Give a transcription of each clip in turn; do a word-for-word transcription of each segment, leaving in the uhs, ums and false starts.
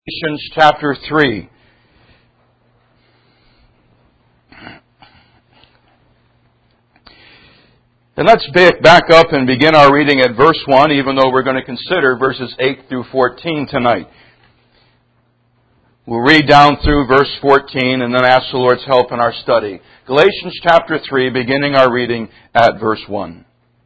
Galatians chapter three. And let's back up and begin our reading at verse one, even though we're going to consider verses eight through fourteen tonight. We'll read down through verse fourteen and then ask the Lord's help in our study. Galatians chapter three, beginning our reading at verse one.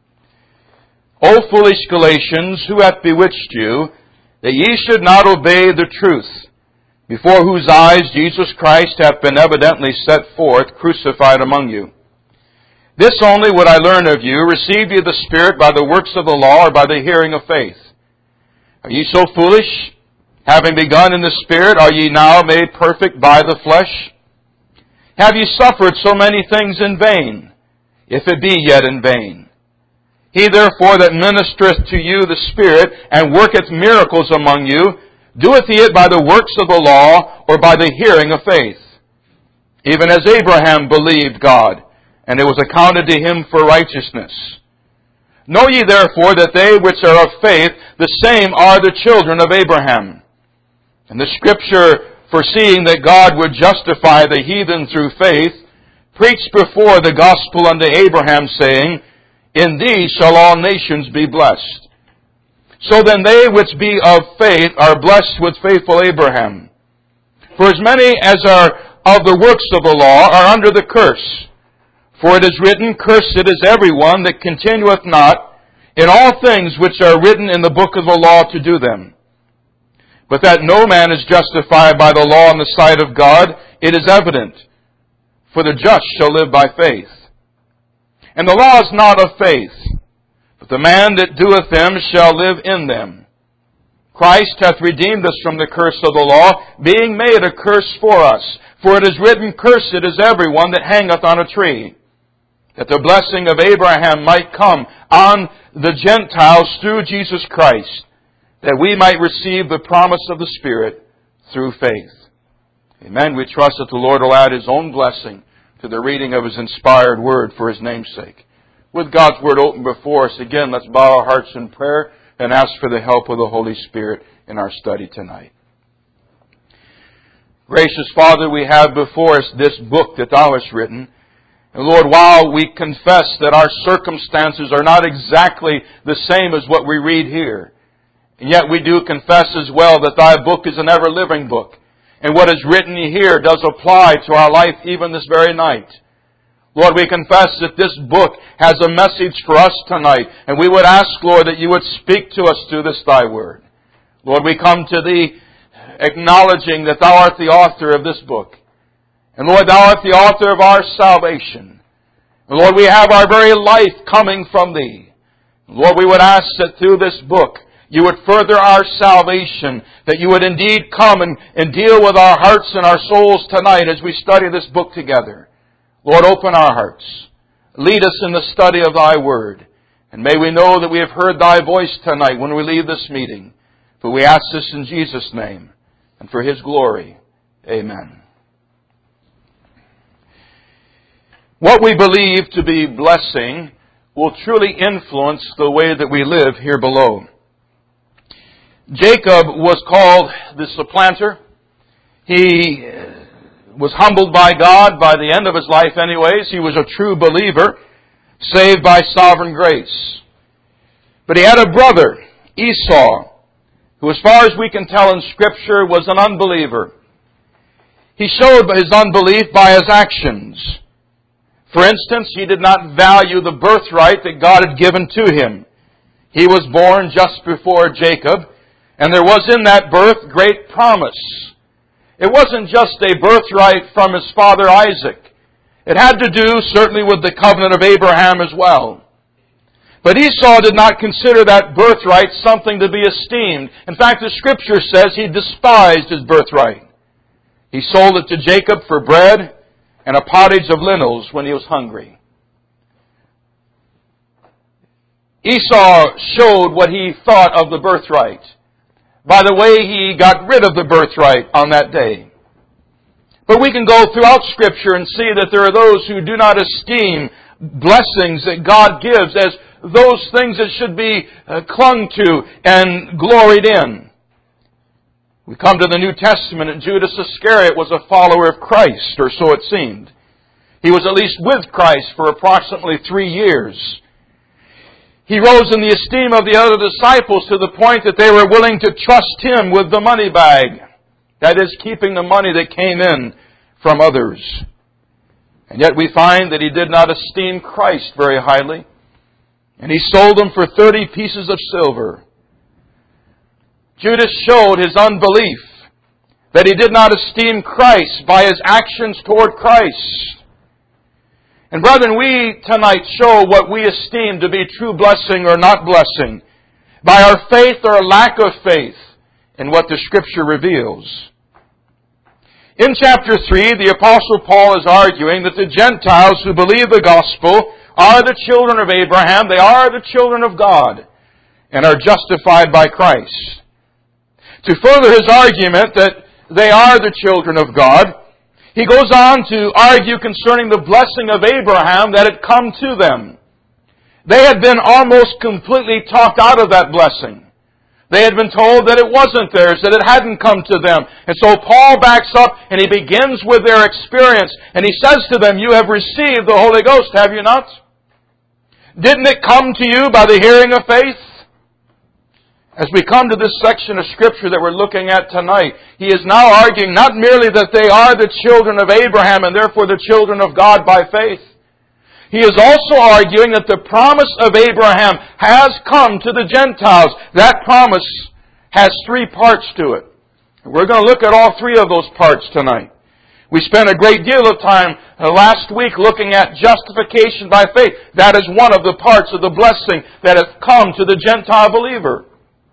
O foolish Galatians, who hath bewitched you, that ye should not obey the truth, before whose eyes Jesus Christ hath been evidently set forth, crucified among you. This only would I learn of you, receive ye the Spirit by the works of the law, or by the hearing of faith? Are ye so foolish? Having begun in the Spirit, are ye now made perfect by the flesh? Have ye suffered so many things in vain, if it be yet in vain? He therefore that ministereth to you the Spirit, and worketh miracles among you, doeth he it by the works of the law, or by the hearing of faith? Even as Abraham believed God, and it was accounted to him for righteousness. Know ye therefore that they which are of faith, the same are the children of Abraham. And the Scripture, foreseeing that God would justify the heathen through faith, preached before the gospel unto Abraham, saying, In thee shall all nations be blessed. So then they which be of faith are blessed with faithful Abraham. For as many as are of the works of the law are under the curse. For it is written, Cursed is every one that continueth not in all things which are written in the book of the law to do them. But that no man is justified by the law in the sight of God, it is evident. For the just shall live by faith. And the law is not of faith, but the man that doeth them shall live in them. Christ hath redeemed us from the curse of the law, being made a curse for us. For it is written, Cursed is every one that hangeth on a tree, that the blessing of Abraham might come on the Gentiles through Jesus Christ, that we might receive the promise of the Spirit through faith. Amen. We trust that the Lord will add His own blessing to the reading of His inspired Word for His name's sake. With God's Word open before us, again, let's bow our hearts in prayer and ask for the help of the Holy Spirit in our study tonight. Gracious Father, we have before us this book that Thou hast written. And Lord, while we confess that our circumstances are not exactly the same as what we read here, and yet we do confess as well that Thy book is an ever-living book. And what is written here does apply to our life even this very night. Lord, we confess that this book has a message for us tonight. And we would ask, Lord, that You would speak to us through this Thy Word. Lord, we come to Thee acknowledging that Thou art the author of this book. And Lord, Thou art the author of our salvation. And Lord, we have our very life coming from Thee. And Lord, we would ask that through this book, You would further our salvation, that You would indeed come and, and deal with our hearts and our souls tonight as we study this book together. Lord, open our hearts. Lead us in the study of Thy Word. And may we know that we have heard Thy voice tonight when we leave this meeting. For we ask this in Jesus' name and for His glory. Amen. What we believe to be blessing will truly influence the way that we live here below. Jacob was called the supplanter. He was humbled by God by the end of his life anyways. He was a true believer, saved by sovereign grace. But he had a brother, Esau, who as far as we can tell in Scripture was an unbeliever. He showed his unbelief by his actions. For instance, he did not value the birthright that God had given to him. He was born just before Jacob, and there was in that birth great promise. It wasn't just a birthright from his father Isaac. It had to do certainly with the covenant of Abraham as well. But Esau did not consider that birthright something to be esteemed. In fact, the Scripture says he despised his birthright. He sold it to Jacob for bread and a pottage of lentils when he was hungry. Esau showed what he thought of the birthright by the way he got rid of the birthright on that day. But we can go throughout Scripture and see that there are those who do not esteem blessings that God gives as those things that should be clung to and gloried in. We come to the New Testament, and Judas Iscariot was a follower of Christ, or so it seemed. He was at least with Christ for approximately three years. He rose in the esteem of the other disciples to the point that they were willing to trust him with the money bag. That is, keeping the money that came in from others. And yet we find that he did not esteem Christ very highly. And he sold him for thirty pieces of silver. Judas showed his unbelief, that he did not esteem Christ by his actions toward Christ. And brethren, we tonight show what we esteem to be true blessing or not blessing by our faith or lack of faith in what the Scripture reveals. In chapter three, the Apostle Paul is arguing that the Gentiles who believe the gospel are the children of Abraham, they are the children of God, and are justified by Christ. To further his argument that they are the children of God, he goes on to argue concerning the blessing of Abraham that had come to them. They had been almost completely talked out of that blessing. They had been told that it wasn't theirs, that it hadn't come to them. And so Paul backs up and he begins with their experience. And he says to them, you have received the Holy Ghost, have you not? Didn't it come to you by the hearing of faith? As we come to this section of Scripture that we're looking at tonight, he is now arguing not merely that they are the children of Abraham and therefore the children of God by faith. He is also arguing that the promise of Abraham has come to the Gentiles. That promise has three parts to it. We're going to look at all three of those parts tonight. We spent a great deal of time uh, last week looking at justification by faith. That is one of the parts of the blessing that has come to the Gentile believer.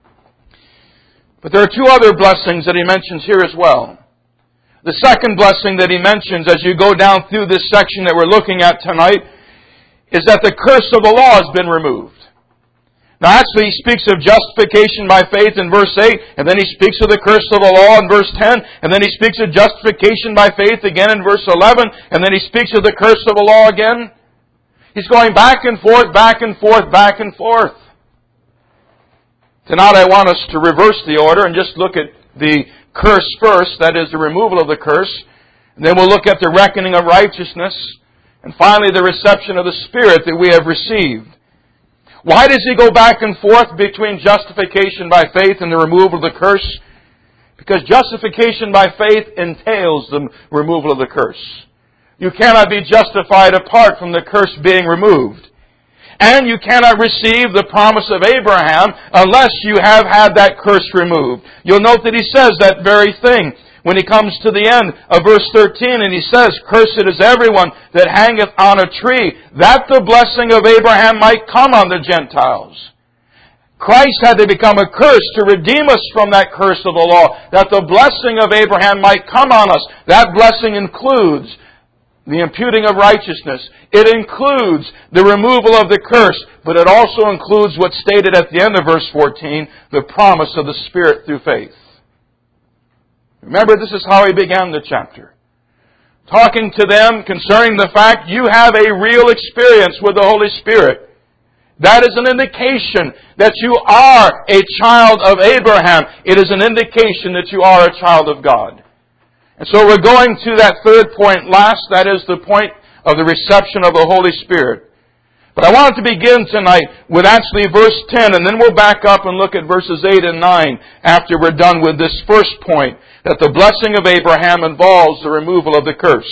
But there are two other blessings that he mentions here as well. The second blessing that he mentions as you go down through this section that we're looking at tonight is that the curse of the law has been removed. Now actually he speaks of justification by faith in verse eight, and then he speaks of the curse of the law in verse ten, and then he speaks of justification by faith again in verse eleven, and then he speaks of the curse of the law again. He's going back and forth, back and forth, back and forth. Tonight I want us to reverse the order and just look at the curse first, that is the removal of the curse. And then we'll look at the reckoning of righteousness. And finally the reception of the Spirit that we have received. Why does he go back and forth between justification by faith and the removal of the curse? Because justification by faith entails the removal of the curse. You cannot be justified apart from the curse being removed. And you cannot receive the promise of Abraham unless you have had that curse removed. You'll note that he says that very thing when he comes to the end of verse thirteen, and he says, cursed is everyone that hangeth on a tree, that the blessing of Abraham might come on the Gentiles. Christ had to become a curse to redeem us from that curse of the law, that the blessing of Abraham might come on us. That blessing includes the imputing of righteousness. It includes the removal of the curse, but it also includes what's stated at the end of verse fourteen, the promise of the Spirit through faith. Remember, this is how he began the chapter. Talking to them concerning the fact you have a real experience with the Holy Spirit. That is an indication that you are a child of Abraham. It is an indication that you are a child of God. And so we're going to that third point last. That is the point of the reception of the Holy Spirit. But I wanted to begin tonight with actually verse ten, and then we'll back up and look at verses eight and nine after we're done with this first point, that the blessing of Abraham involves the removal of the curse.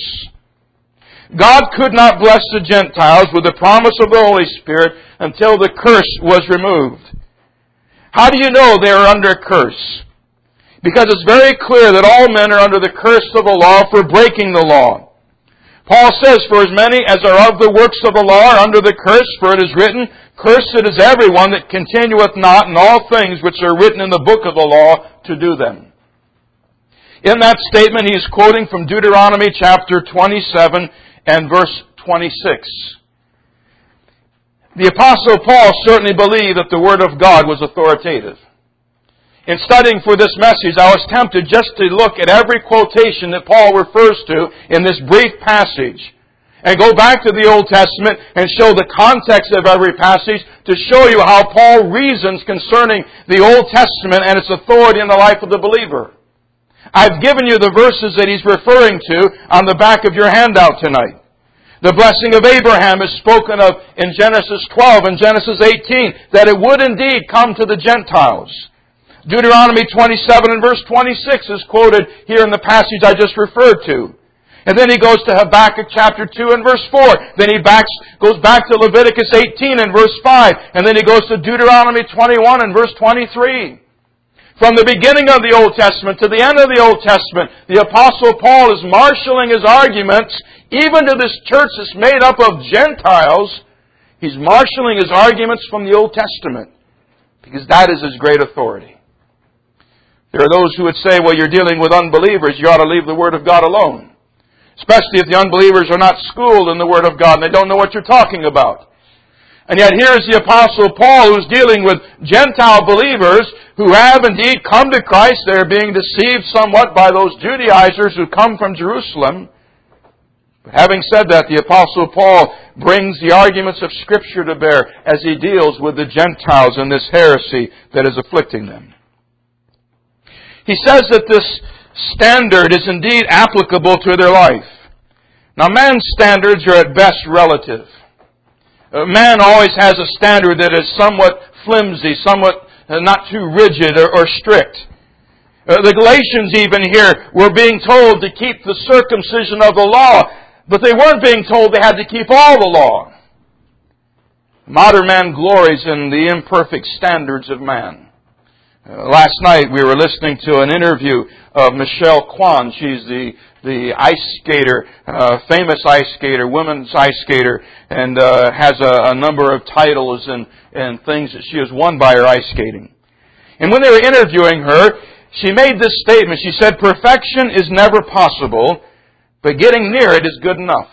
God could not bless the Gentiles with the promise of the Holy Spirit until the curse was removed. How do you know they are under curse? Because it's very clear that all men are under the curse of the law for breaking the law. Paul says, for as many as are of the works of the law are under the curse, for it is written, cursed is everyone that continueth not in all things which are written in the book of the law to do them. In that statement, he is quoting from Deuteronomy chapter twenty-seven and verse twenty-six. The Apostle Paul certainly believed that the Word of God was authoritative. In studying for this message, I was tempted just to look at every quotation that Paul refers to in this brief passage and go back to the Old Testament and show the context of every passage to show you how Paul reasons concerning the Old Testament and its authority in the life of the believer. I've given you the verses that he's referring to on the back of your handout tonight. The blessing of Abraham is spoken of in Genesis twelve and Genesis eighteen, that it would indeed come to the Gentiles. Deuteronomy twenty-seven and verse twenty-six is quoted here in the passage I just referred to. And then he goes to Habakkuk chapter two and verse four. Then he backs, goes back to Leviticus eighteen and verse five. And then he goes to Deuteronomy twenty-one and verse twenty-three. From the beginning of the Old Testament to the end of the Old Testament, the Apostle Paul is marshaling his arguments, even to this church that's made up of Gentiles. He's marshaling his arguments from the Old Testament, because that is his great authority. There are those who would say, well, you're dealing with unbelievers, you ought to leave the Word of God alone. Especially if the unbelievers are not schooled in the Word of God and they don't know what you're talking about. And yet here is the Apostle Paul who's dealing with Gentile believers who have indeed come to Christ. They're being deceived somewhat by those Judaizers who come from Jerusalem. But having said that, the Apostle Paul brings the arguments of Scripture to bear as he deals with the Gentiles in this heresy that is afflicting them. He says that this standard is indeed applicable to their life. Now, man's standards are at best relative. Man always has a standard that is somewhat flimsy, somewhat not too rigid or, or strict. Uh, the Galatians even here were being told to keep the circumcision of the law, but they weren't being told they had to keep all the law. Modern man glories in the imperfect standards of man. Uh, last night we were listening to an interview of Michelle Kwan. She's the the ice skater, uh, famous ice skater, women's ice skater, and uh, has a, a number of titles and, and things that she has won by her ice skating. And when they were interviewing her, she made this statement. She said, perfection is never possible, but getting near it is good enough.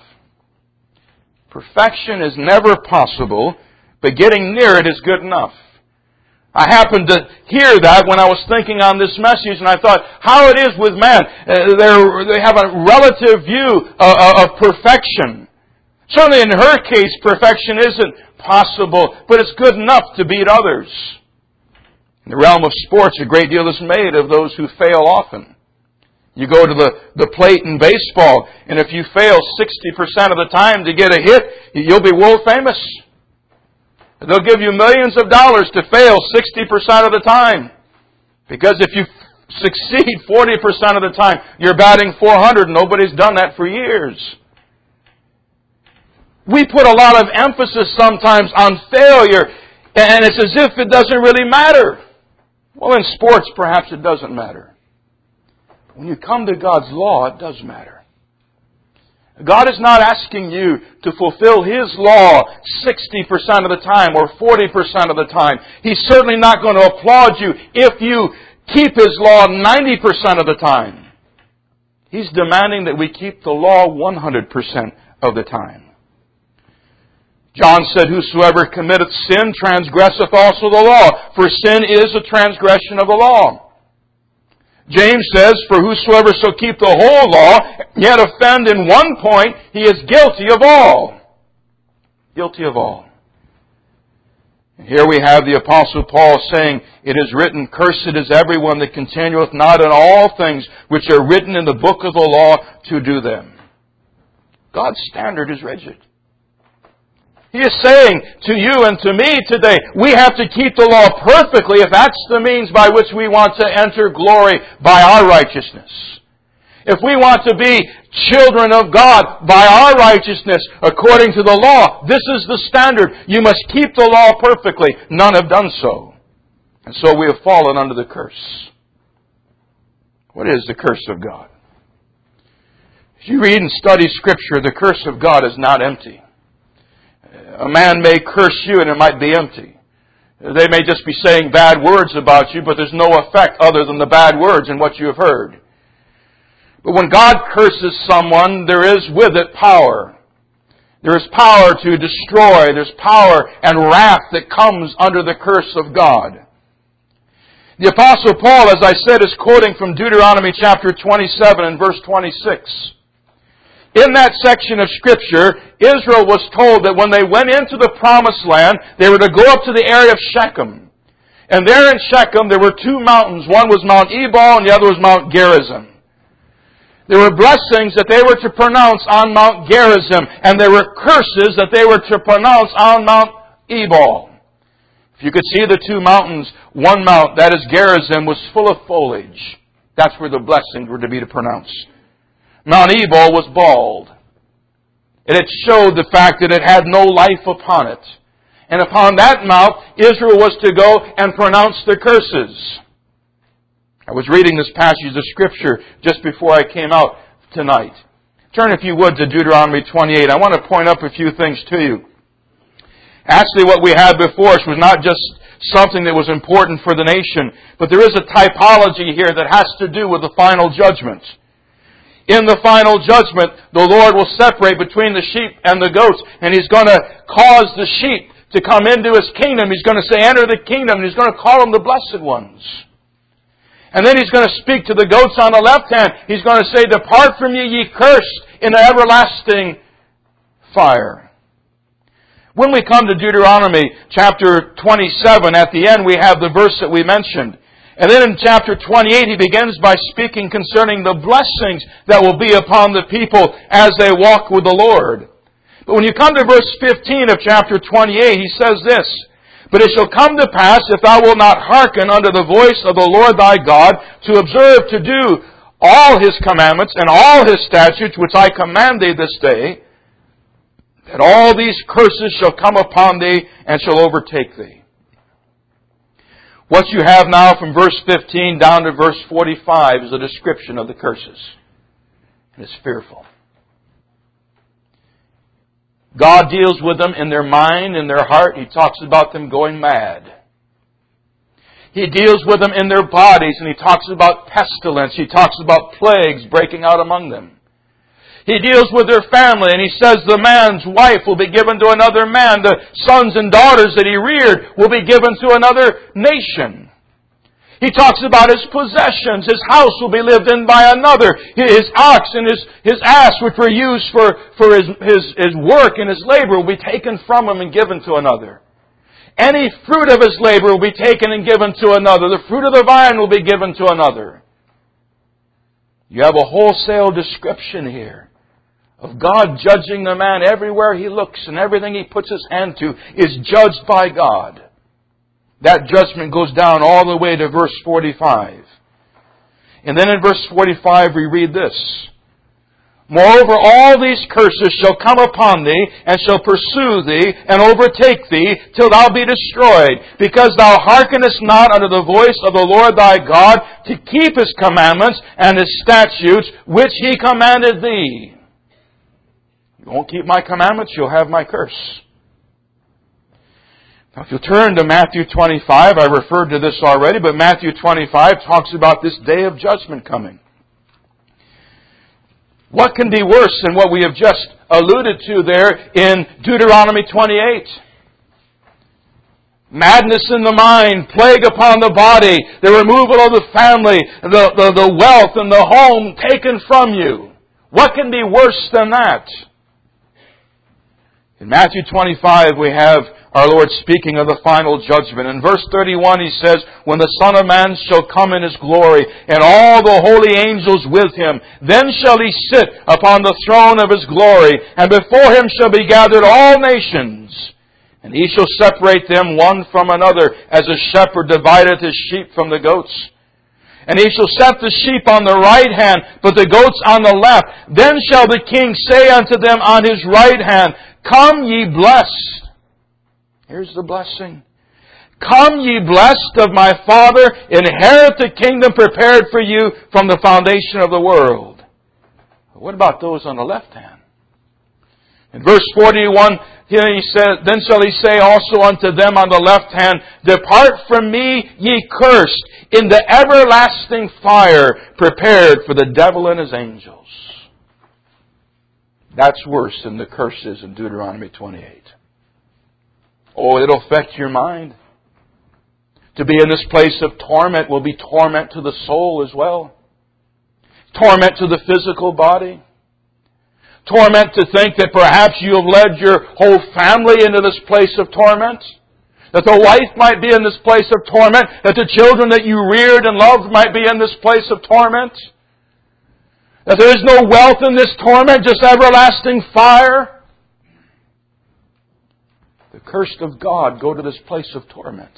Perfection is never possible, but getting near it is good enough. I happened to hear that when I was thinking on this message, and I thought, how it is with man. Uh, they have a relative view uh, of perfection. Certainly in her case, perfection isn't possible, but it's good enough to beat others. In the realm of sports, a great deal is made of those who fail often. You go to the, the plate in baseball, and if you fail sixty percent of the time to get a hit, you'll be world famous. They'll give you millions of dollars to fail sixty percent of the time. Because if you succeed forty percent of the time, you're batting four hundred. Nobody's done that for years. We put a lot of emphasis sometimes on failure, and it's as if it doesn't really matter. Well, in sports, perhaps it doesn't matter. When you come to God's law, it does matter. God is not asking you to fulfill His law sixty percent of the time or forty percent of the time. He's certainly not going to applaud you if you keep His law ninety percent of the time. He's demanding that we keep the law one hundred percent of the time. John said, whosoever committeth sin transgresseth also the law, for sin is a transgression of the law. James says, for whosoever shall keep the whole law, yet offend in one point, he is guilty of all. Guilty of all. And here we have the Apostle Paul saying, it is written, cursed is everyone that continueth not in all things which are written in the book of the law to do them. God's standard is rigid. He is saying to you and to me today, we have to keep the law perfectly if that's the means by which we want to enter glory by our righteousness. If we want to be children of God by our righteousness according to the law, this is the standard. You must keep the law perfectly. None have done so. And so we have fallen under the curse. What is the curse of God? If you read and study Scripture, the curse of God is not empty. A man may curse you and it might be empty. They may just be saying bad words about you, but there's no effect other than the bad words and what you have heard. But when God curses someone, there is with it power. There is power to destroy. There's power and wrath that comes under the curse of God. The Apostle Paul, as I said, is quoting from Deuteronomy chapter twenty-seven and verse twenty-six. In that section of Scripture, Israel was told that when they went into the Promised Land, they were to go up to the area of Shechem. And there in Shechem, there were two mountains. One was Mount Ebal and the other was Mount Gerizim. There were blessings that they were to pronounce on Mount Gerizim, and there were curses that they were to pronounce on Mount Ebal. If you could see the two mountains, one mount, that is Gerizim, was full of foliage. That's where the blessings were to be to pronounce. Mount Ebal was bald. And it showed the fact that it had no life upon it. And upon that mount, Israel was to go and pronounce the curses. I was reading this passage of Scripture just before I came out tonight. Turn, if you would, to Deuteronomy twenty-eight. I want to point up a few things to you. Actually, what we had before us was not just something that was important for the nation, but there is a typology here that has to do with the final judgment. In the final judgment, the Lord will separate between the sheep and the goats, and He's going to cause the sheep to come into His kingdom. He's going to say, enter the kingdom, and He's going to call them the blessed ones. And then He's going to speak to the goats on the left hand. He's going to say, depart from me, ye cursed, in the everlasting fire. When we come to Deuteronomy chapter twenty-seven, at the end we have the verse that we mentioned. And then in chapter twenty-eight, he begins by speaking concerning the blessings that will be upon the people as they walk with the Lord. But when you come to verse fifteen of chapter twenty-eight, he says this, but it shall come to pass, if thou wilt not hearken unto the voice of the Lord thy God, to observe to do all His commandments and all His statutes, which I command thee this day, that all these curses shall come upon thee and shall overtake thee. What you have now from verse fifteen down to verse forty-five is a description of the curses. And it's fearful. God deals with them in their mind, in their heart. He talks about them going mad. He deals with them in their bodies, and He talks about pestilence. He talks about plagues breaking out among them. He deals with their family, and He says the man's wife will be given to another man. The sons and daughters that he reared will be given to another nation. He talks about his possessions. His house will be lived in by another. His ox and his, his ass, which were used for, for his, his, his work and his labor, will be taken from him and given to another. Any fruit of his labor will be taken and given to another. The fruit of the vine will be given to another. You have a wholesale description here of God judging the man everywhere he looks, and everything he puts his hand to is judged by God. That judgment goes down all the way to verse forty-five. And then in verse forty-five we read this. Moreover, all these curses shall come upon thee, and shall pursue thee, and overtake thee, till thou be destroyed, because thou hearkenest not unto the voice of the Lord thy God, to keep His commandments and His statutes, which He commanded thee. You won't keep my commandments, you'll have my curse. Now, if you turn to Matthew twenty-five, I referred to this already, but Matthew twenty-five talks about this day of judgment coming. What can be worse than what we have just alluded to there in Deuteronomy twenty-eight? Madness in the mind, plague upon the body, the removal of the family, the, the, the wealth and the home taken from you. What can be worse than that? In Matthew twenty-five we have our Lord speaking of the final judgment. In verse thirty-one He says, when the Son of Man shall come in His glory, and all the holy angels with Him, then shall He sit upon the throne of His glory, and before Him shall be gathered all nations. And He shall separate them one from another, as a shepherd divideth his sheep from the goats. And He shall set the sheep on the right hand, but the goats on the left. Then shall the King say unto them on His right hand, come ye blessed. Here's the blessing. Come ye blessed of my Father, inherit the kingdom prepared for you from the foundation of the world. What about those on the left hand? In verse forty-one, here he says, then shall He say also unto them on the left hand, depart from me, ye cursed, in the everlasting fire prepared for the devil and his angels. That's worse than the curses in Deuteronomy twenty-eight. Oh, it'll affect your mind. To be in this place of torment will be torment to the soul as well. Torment to the physical body. Torment to think that perhaps you have led your whole family into this place of torment. That the wife might be in this place of torment. That the children that you reared and loved might be in this place of torment. That there is no wealth in this torment, just everlasting fire. The cursed of God go to this place of torment.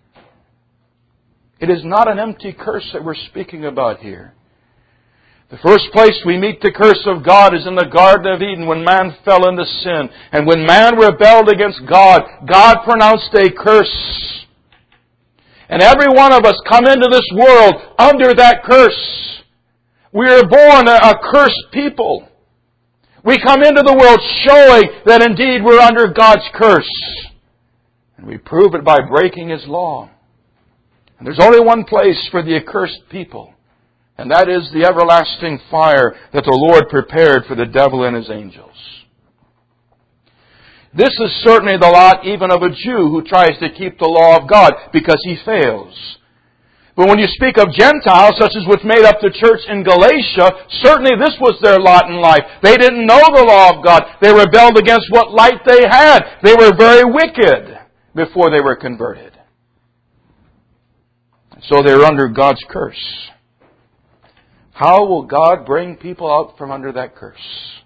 It is not an empty curse that we're speaking about here. The first place we meet the curse of God is in the Garden of Eden when man fell into sin. And when man rebelled against God, God pronounced a curse. And every one of us come into this world under that curse. We are born a, a cursed people. We come into the world showing that indeed we're under God's curse. And we prove it by breaking His law. And there's only one place for the accursed people. And that is the everlasting fire that the Lord prepared for the devil and his angels. This is certainly the lot even of a Jew who tries to keep the law of God because he fails. But when you speak of Gentiles, such as what made up the church in Galatia, certainly this was their lot in life. They didn't know the law of God. They rebelled against what light they had. They were very wicked before they were converted. So they were under God's curse. How will God bring people out from under that curse?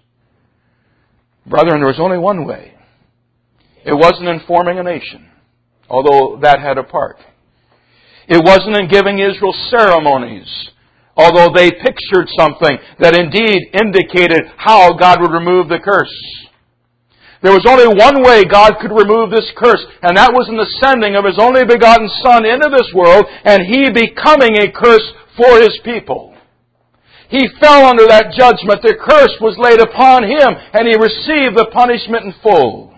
Brethren, there was only one way. It wasn't in forming a nation, although that had a part. It wasn't in giving Israel ceremonies, although they pictured something that indeed indicated how God would remove the curse. There was only one way God could remove this curse, and that was in the sending of His only begotten Son into this world, and He becoming a curse for His people. He fell under that judgment. The curse was laid upon Him, and He received the punishment in full.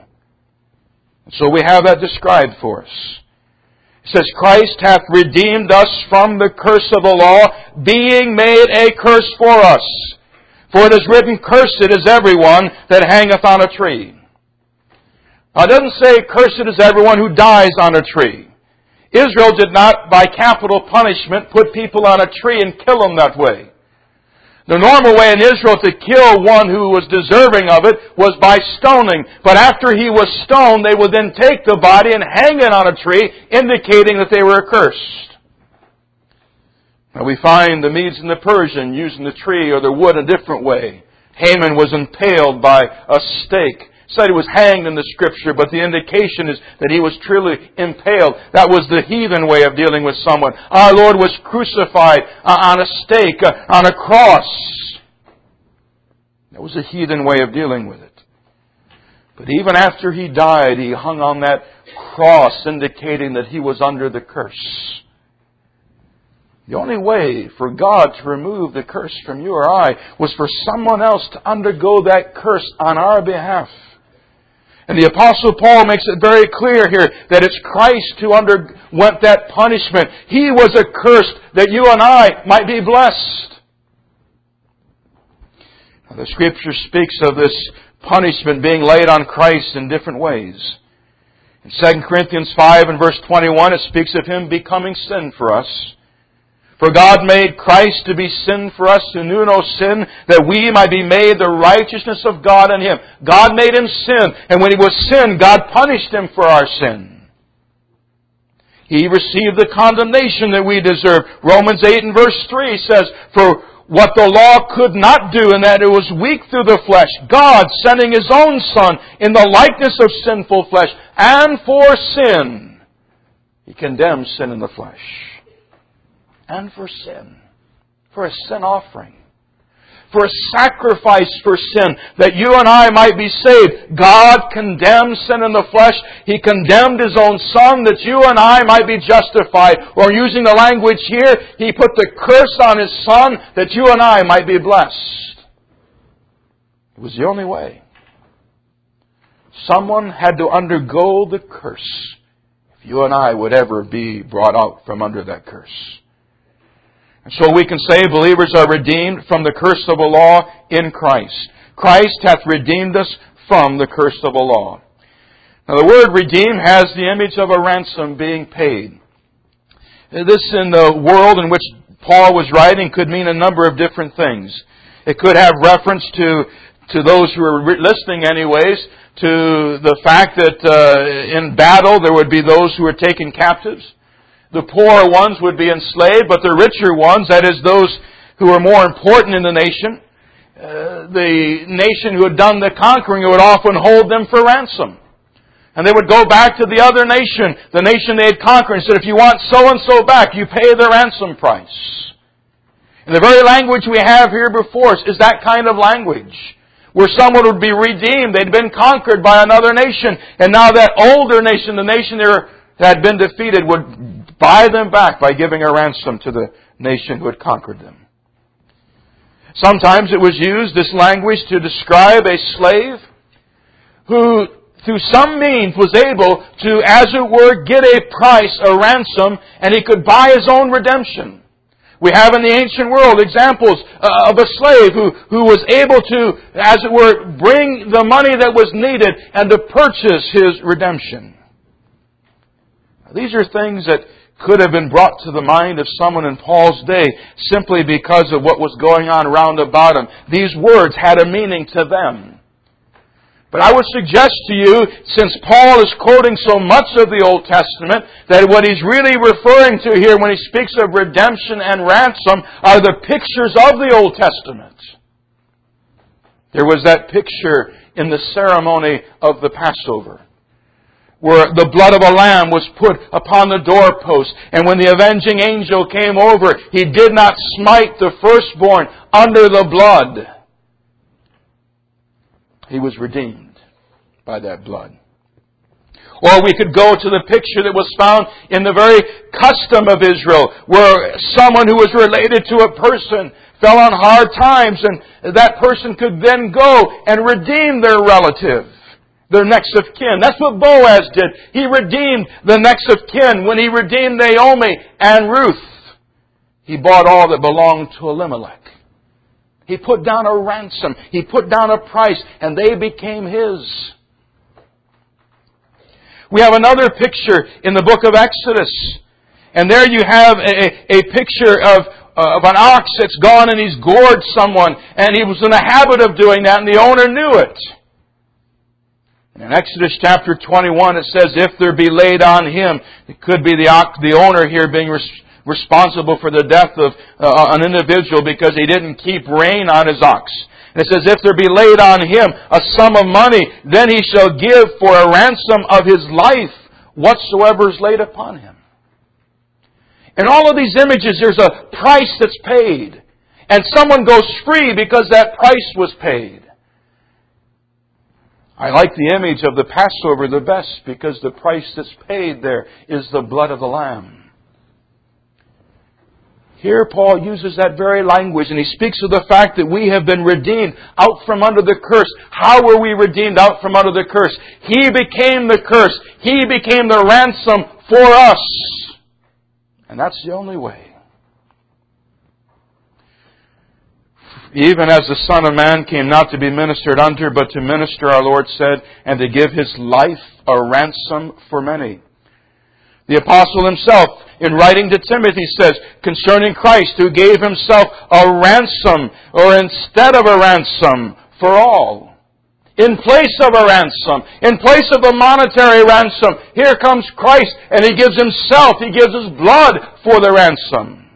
So we have that described for us. It says, Christ hath redeemed us from the curse of the law, being made a curse for us. For it is written, Cursed is everyone that hangeth on a tree. Now it doesn't say, Cursed is everyone who dies on a tree. Israel did not, by capital punishment, put people on a tree and kill them that way. The normal way in Israel to kill one who was deserving of it was by stoning. But after he was stoned, they would then take the body and hang it on a tree, indicating that they were accursed. Now we find the Medes and the Persian using the tree or the wood a different way. Haman was impaled by a stake. Said he was hanged in the Scripture, but the indication is that he was truly impaled. That was the heathen way of dealing with someone. Our Lord was crucified on a stake, on a cross. That was a heathen way of dealing with it. But even after He died, He hung on that cross, indicating that He was under the curse. The only way for God to remove the curse from you or I was for someone else to undergo that curse on our behalf. And the Apostle Paul makes it very clear here that it's Christ who underwent that punishment. He was accursed that you and I might be blessed. Now, the Scripture speaks of this punishment being laid on Christ in different ways. In Second Corinthians five and verse twenty-one, it speaks of Him becoming sin for us. For God made Christ to be sin for us who knew no sin, that we might be made the righteousness of God in Him. God made Him sin, and when He was sin, God punished Him for our sin. He received the condemnation that we deserve. Romans eight and verse three says, For what the law could not do, in that it was weak through the flesh, God sending His own Son in the likeness of sinful flesh, and for sin, He condemned sin in the flesh. And for sin. For a sin offering. For a sacrifice for sin. That you and I might be saved. God condemned sin in the flesh. He condemned His own Son that you and I might be justified. Or using the language here, He put the curse on His Son that you and I might be blessed. It was the only way. Someone had to undergo the curse if you and I would ever be brought out from under that curse. And so we can say believers are redeemed from the curse of the law in Christ. Christ hath redeemed us from the curse of the law. Now the word redeem has the image of a ransom being paid. This in the world in which Paul was writing could mean a number of different things. It could have reference to to those who were listening anyways, to the fact that uh, in battle there would be those who were taken captives. The poorer ones would be enslaved, but the richer ones, that is those who were more important in the nation, uh, the nation who had done the conquering would often hold them for ransom. And they would go back to the other nation, the nation they had conquered, and said, if you want so-and-so back, you pay the ransom price. And the very language we have here before us is that kind of language, where someone would be redeemed. They'd been conquered by another nation, and now that older nation, the nation that had been defeated, would buy them back by giving a ransom to the nation who had conquered them. Sometimes it was used, this language, to describe a slave who, through some means, was able to, as it were, get a price, a ransom, and he could buy his own redemption. We have in the ancient world examples of a slave who, who was able to, as it were, bring the money that was needed and to purchase his redemption. These are things that could have been brought to the mind of someone in Paul's day simply because of what was going on round about him. These words had a meaning to them. But I would suggest to you, since Paul is quoting so much of the Old Testament, that what he's really referring to here when he speaks of redemption and ransom are the pictures of the Old Testament. There was that picture in the ceremony of the Passover, where the blood of a lamb was put upon the doorpost, and when the avenging angel came over, he did not smite the firstborn under the blood. He was redeemed by that blood. Or we could go to the picture that was found in the very custom of Israel, where someone who was related to a person fell on hard times, and that person could then go and redeem their relative, their next of kin. That's what Boaz did. He redeemed the next of kin when he redeemed Naomi and Ruth. He bought all that belonged to Elimelech. He put down a ransom. He put down a price, and they became his. We have another picture in the book of Exodus. And there you have a, a picture of, uh, of an ox that's gone and he's gored someone. And he was in the habit of doing that, and the owner knew it. And in Exodus chapter twenty-one, it says, if there be laid on him, it could be the, the owner here being responsible. responsible for the death of uh, an individual because he didn't keep rein on his ox. And it says, if there be laid on him a sum of money, then he shall give for a ransom of his life whatsoever is laid upon him. In all of these images, there's a price that's paid. And someone goes free because that price was paid. I like the image of the Passover the best because the price that's paid there is the blood of the Lamb. Here Paul uses that very language, and he speaks of the fact that we have been redeemed out from under the curse. How were we redeemed out from under the curse? He became the curse. He became the ransom for us. And that's the only way. Even as the Son of Man came not to be ministered unto, but to minister, our Lord said, and to give His life a ransom for many. The apostle himself, in writing to Timothy, says, concerning Christ, who gave Himself a ransom, or instead of a ransom, for all. In place of a ransom, in place of a monetary ransom, here comes Christ, and He gives Himself, He gives His blood for the ransom.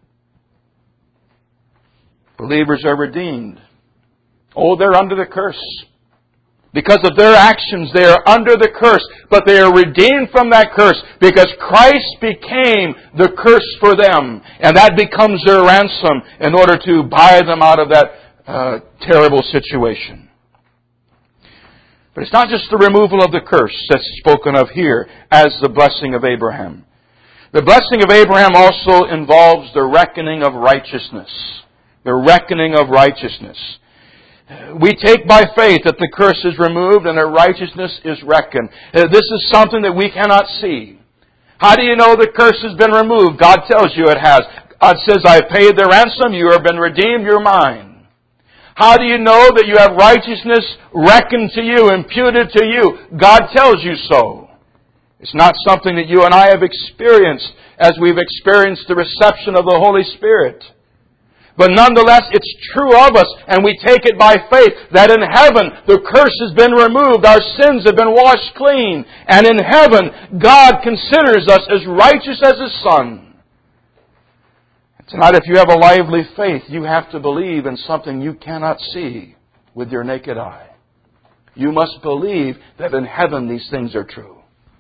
Believers are redeemed. Oh, they're under the curse. Because of their actions, they are under the curse. But they are redeemed from that curse because Christ became the curse for them. And that becomes their ransom in order to buy them out of that uh, terrible situation. But it's not just the removal of the curse that's spoken of here as the blessing of Abraham. The blessing of Abraham also involves the reckoning of righteousness. The reckoning of righteousness. We take by faith that the curse is removed and that righteousness is reckoned. This is something that we cannot see. How do you know the curse has been removed? God tells you it has. God says, I have paid the ransom, you have been redeemed, you're mine. How do you know that you have righteousness reckoned to you, imputed to you? God tells you so. It's not something that you and I have experienced as we've experienced the reception of the Holy Spirit. But nonetheless, it's true of us, and we take it by faith that in heaven the curse has been removed, our sins have been washed clean, and in heaven God considers us as righteous as His Son. Tonight, if you have a lively faith, you have to believe in something you cannot see with your naked eye. You must believe that in heaven these things are true.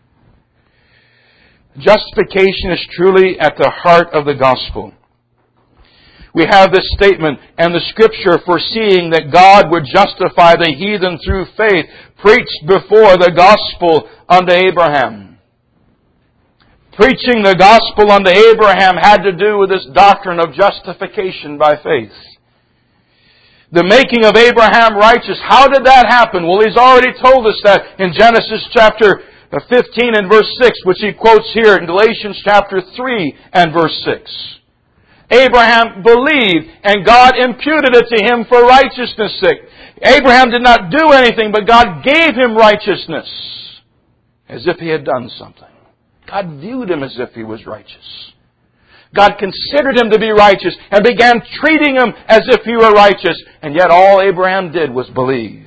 Justification is truly at the heart of the gospel. We have this statement and the Scripture foreseeing that God would justify the heathen through faith, preached before the gospel unto Abraham. Preaching the gospel unto Abraham had to do with this doctrine of justification by faith. The making of Abraham righteous. How did that happen? Well, He's already told us that in Genesis chapter fifteen and verse six, which He quotes here in Galatians chapter three and verse six. Abraham believed, and God imputed it to him for righteousness' sake. Abraham did not do anything, but God gave him righteousness, as if he had done something. God viewed him as if he was righteous. God considered him to be righteous, and began treating him as if he were righteous, and yet all Abraham did was believe.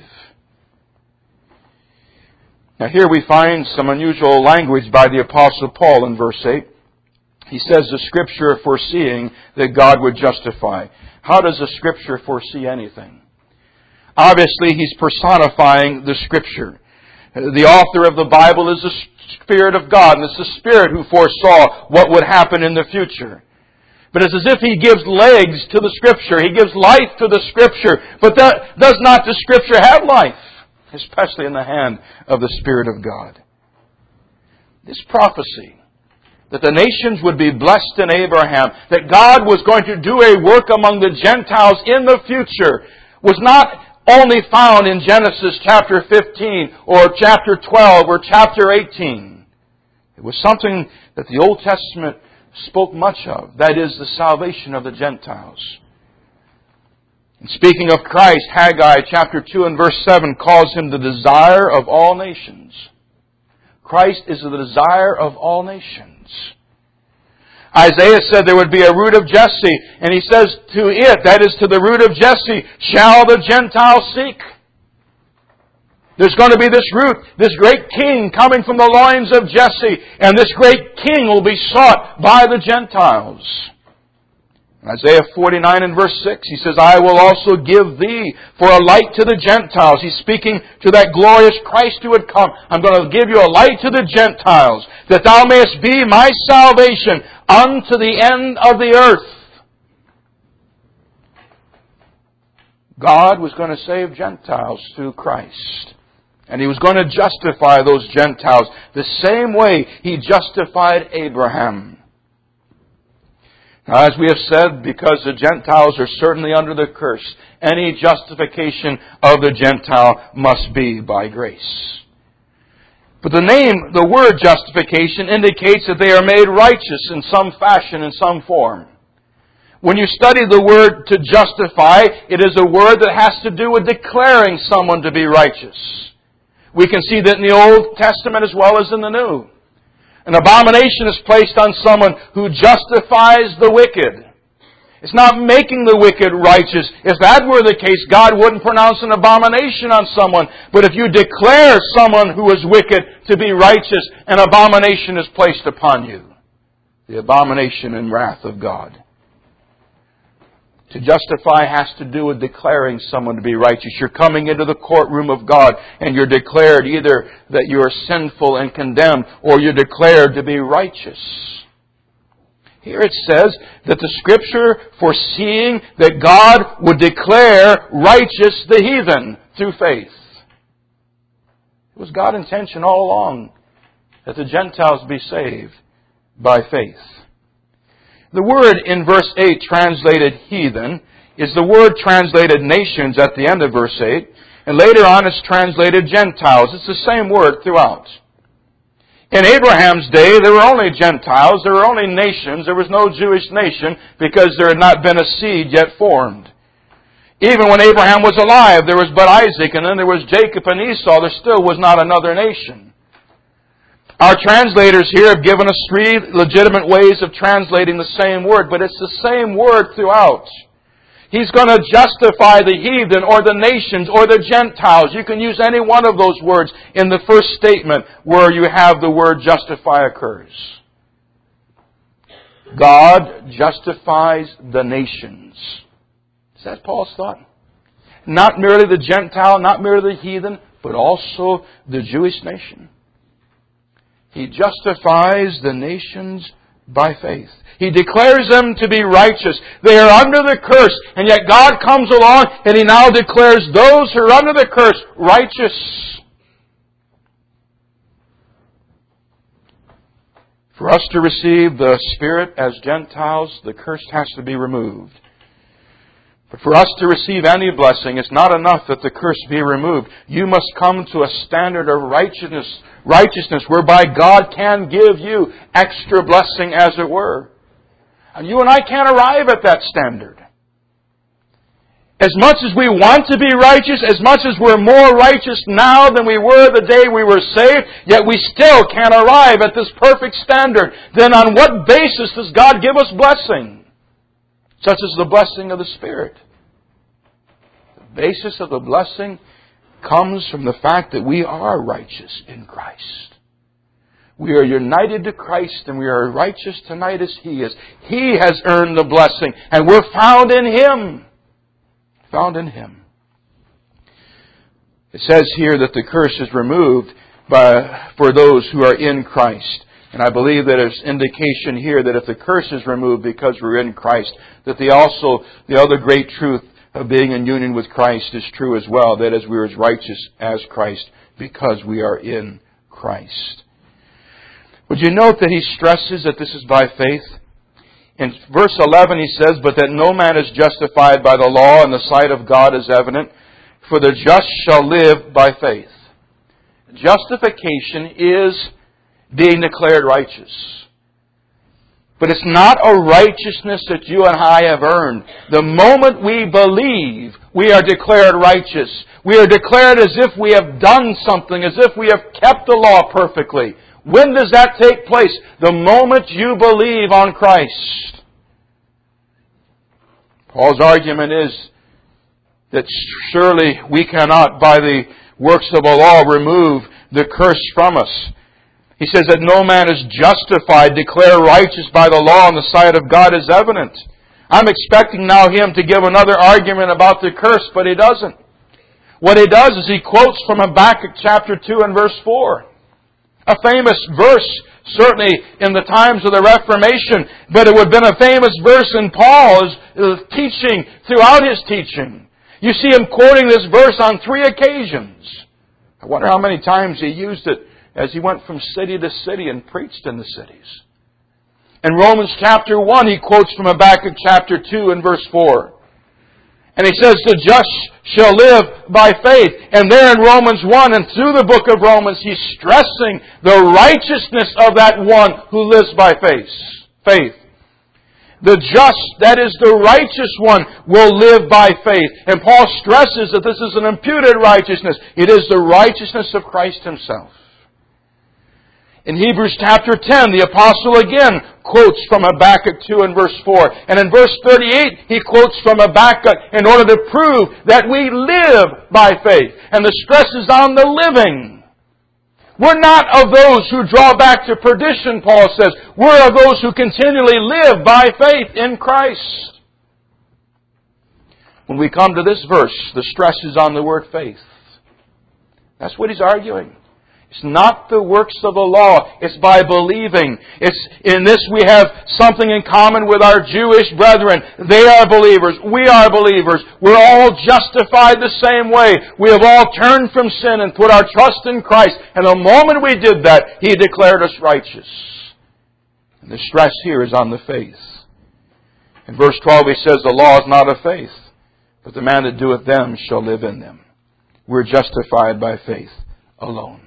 Now here we find some unusual language by the Apostle Paul in verse eight. He says the Scripture foreseeing that God would justify. How does the Scripture foresee anything? Obviously, he's personifying the Scripture. The author of the Bible is the Spirit of God, and it's the Spirit who foresaw what would happen in the future. But it's as if he gives legs to the Scripture. He gives life to the Scripture. But that, does not the Scripture have life? Especially in the hand of the Spirit of God. This prophecy that the nations would be blessed in Abraham, that God was going to do a work among the Gentiles in the future, was not only found in Genesis chapter fifteen or chapter twelve or chapter eighteen. It was something that the Old Testament spoke much of. That is, the salvation of the Gentiles. And speaking of Christ, Haggai chapter two and verse seven calls Him the desire of all nations. Christ is the desire of all nations. Isaiah said there would be a root of Jesse, and he says to it, that is to the root of Jesse, shall the Gentiles seek. There's going to be this root, this great king coming from the loins of Jesse, and this great king will be sought by the Gentiles. Isaiah forty-nine and verse six, he says, I will also give thee for a light to the Gentiles. He's speaking to that glorious Christ who would come. I'm going to give you a light to the Gentiles, that thou mayest be my salvation unto the end of the earth. God was going to save Gentiles through Christ. And He was going to justify those Gentiles the same way He justified Abraham. Now, as we have said, because the Gentiles are certainly under the curse, any justification of the Gentile must be by grace. But the name, the word justification, indicates that they are made righteous in some fashion, in some form. When you study the word to justify, it is a word that has to do with declaring someone to be righteous. We can see that in the Old Testament as well as in the New. An abomination is placed on someone who justifies the wicked. It's not making the wicked righteous. If that were the case, God wouldn't pronounce an abomination on someone. But if you declare someone who is wicked to be righteous, an abomination is placed upon you. The abomination and wrath of God. To justify has to do with declaring someone to be righteous. You're coming into the courtroom of God and you're declared either that you are sinful and condemned or you're declared to be righteous. Here it says that the Scripture foreseeing that God would declare righteous the heathen through faith. It was God's intention all along that the Gentiles be saved by faith. The word in verse eight translated heathen is the word translated nations at the end of verse eight. And later on it's translated Gentiles. It's the same word throughout. In Abraham's day there were only Gentiles. There were only nations. There was no Jewish nation because there had not been a seed yet formed. Even when Abraham was alive there was but Isaac and then there was Jacob and Esau. There still was not another nation. Our translators here have given us three legitimate ways of translating the same word, but it's the same word throughout. He's going to justify the heathen or the nations or the Gentiles. You can use any one of those words in the first statement where you have the word justify occurs. God justifies the nations. Is that Paul's thought? Not merely the Gentile, not merely the heathen, but also the Jewish nation. He justifies the nations by faith. He declares them to be righteous. They are under the curse, and yet God comes along and He now declares those who are under the curse righteous. For us to receive the Spirit as Gentiles, the curse has to be removed. But for us to receive any blessing, it's not enough that the curse be removed. You must come to a standard of righteousness, righteousness whereby God can give you extra blessing, as it were. And you and I can't arrive at that standard. As much as we want to be righteous, as much as we're more righteous now than we were the day we were saved, yet we still can't arrive at this perfect standard. Then on what basis does God give us blessing? Such as the blessing of the Spirit. The basis of the blessing comes from the fact that we are righteous in Christ. We are united to Christ and we are righteous tonight as He is. He has earned the blessing and we're found in Him. Found in Him. It says here that the curse is removed by, for those who are in Christ. And I believe that there's indication here that if the curse is removed because we're in Christ, that the also, the other great truth of being in union with Christ is true as well. That is, we are as righteous as Christ because we are in Christ. Would you note that he stresses that this is by faith? In verse eleven he says, "But that no man is justified by the law in the sight of God is evident, for the just shall live by faith." Justification is being declared righteous. But it's not a righteousness that you and I have earned. The moment we believe, we are declared righteous. We are declared as if we have done something, as if we have kept the law perfectly. When does that take place? The moment you believe on Christ. Paul's argument is that surely we cannot, by the works of the law, remove the curse from us. He says that no man is justified, declared righteous by the law in the sight of God is evident. I'm expecting now him to give another argument about the curse, but he doesn't. What he does is he quotes from Habakkuk chapter two and verse four. A famous verse, certainly in the times of the Reformation, but it would have been a famous verse in Paul's teaching, throughout his teaching. You see him quoting this verse on three occasions. I wonder how many times he used it as he went from city to city and preached in the cities. In Romans chapter one, he quotes from Habakkuk chapter two and verse four. And he says, "The just shall live by faith." And there in Romans one and through the book of Romans, he's stressing the righteousness of that one who lives by faith. Faith. The just, that is the righteous one, will live by faith. And Paul stresses that this is an imputed righteousness. It is the righteousness of Christ Himself. In Hebrews chapter ten, the apostle again quotes from Habakkuk two and verse four. And in verse thirty-eight, he quotes from Habakkuk in order to prove that we live by faith. And the stress is on the living. We're not of those who draw back to perdition, Paul says. We're of those who continually live by faith in Christ. When we come to this verse, the stress is on the word faith. That's what he's arguing. It's not the works of the law. It's by believing. It's in this we have something in common with our Jewish brethren. They are believers. We are believers. We're all justified the same way. We have all turned from sin and put our trust in Christ. And the moment we did that, He declared us righteous. And the stress here is on the faith. In verse twelve He says, "The law is not of faith, but the man that doeth them shall live in them." We're justified by faith alone.